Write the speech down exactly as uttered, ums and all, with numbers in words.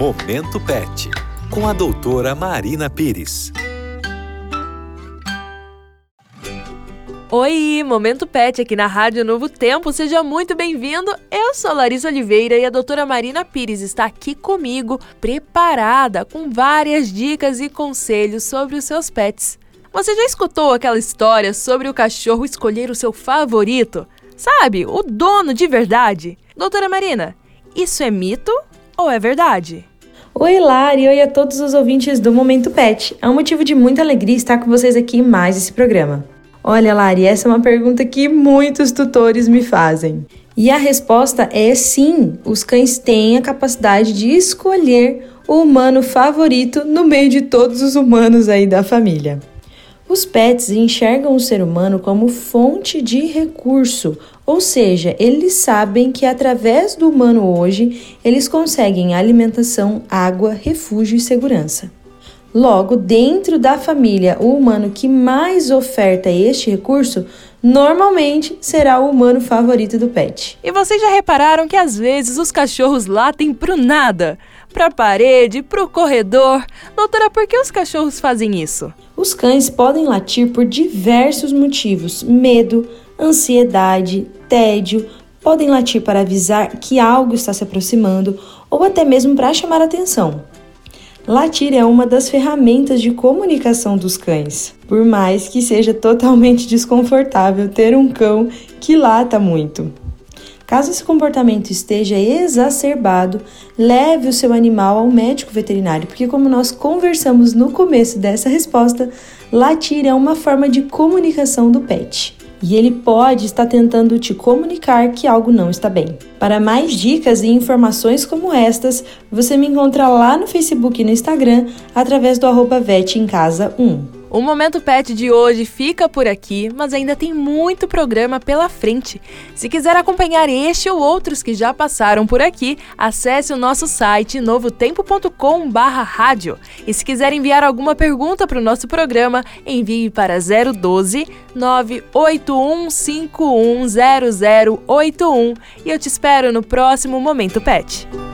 Momento Pet, com a doutora Marina Pires. Oi, Momento Pet aqui na Rádio Novo Tempo, seja muito bem-vindo. Eu sou Larissa Oliveira e a doutora Marina Pires está aqui comigo, preparada com várias dicas e conselhos sobre os seus pets. Você já escutou aquela história sobre o cachorro escolher o seu favorito? Sabe, o dono de verdade? Doutora Marina, isso é mito ou é verdade? Oi, Lari, oi a todos os ouvintes do Momento Pet. É um motivo de muita alegria estar com vocês aqui em mais esse programa. Olha, Lari, essa é uma pergunta que muitos tutores me fazem. E a resposta é sim, os cães têm a capacidade de escolher o humano favorito no meio de todos os humanos aí da família. Os pets enxergam o ser humano como fonte de recurso, ou seja, eles sabem que através do humano hoje, eles conseguem alimentação, água, refúgio e segurança. Logo, dentro da família, o humano que mais oferta este recurso, normalmente será o humano favorito do pet. E vocês já repararam que às vezes os cachorros latem pro nada? Pra parede, pro corredor? Doutora, por que os cachorros fazem isso? Os cães podem latir por diversos motivos: medo, ansiedade, tédio, podem latir para avisar que algo está se aproximando ou até mesmo para chamar atenção. Latir é uma das ferramentas de comunicação dos cães, por mais que seja totalmente desconfortável ter um cão que lata muito. Caso esse comportamento esteja exacerbado, leve o seu animal ao médico veterinário, porque como nós conversamos no começo dessa resposta, latir é uma forma de comunicação do pet. E ele pode estar tentando te comunicar que algo não está bem. Para mais dicas e informações como estas, você me encontra lá no Facebook e no Instagram, através do arroba vet em casa um. O Momento Pet de hoje fica por aqui, mas ainda tem muito programa pela frente. Se quiser acompanhar este ou outros que já passaram por aqui, acesse o nosso site novo tempo ponto com barra rádio. E se quiser enviar alguma pergunta para o nosso programa, envie para zero um dois, nove oito um cinco um zero zero oito um e eu te espero no próximo Momento Pet.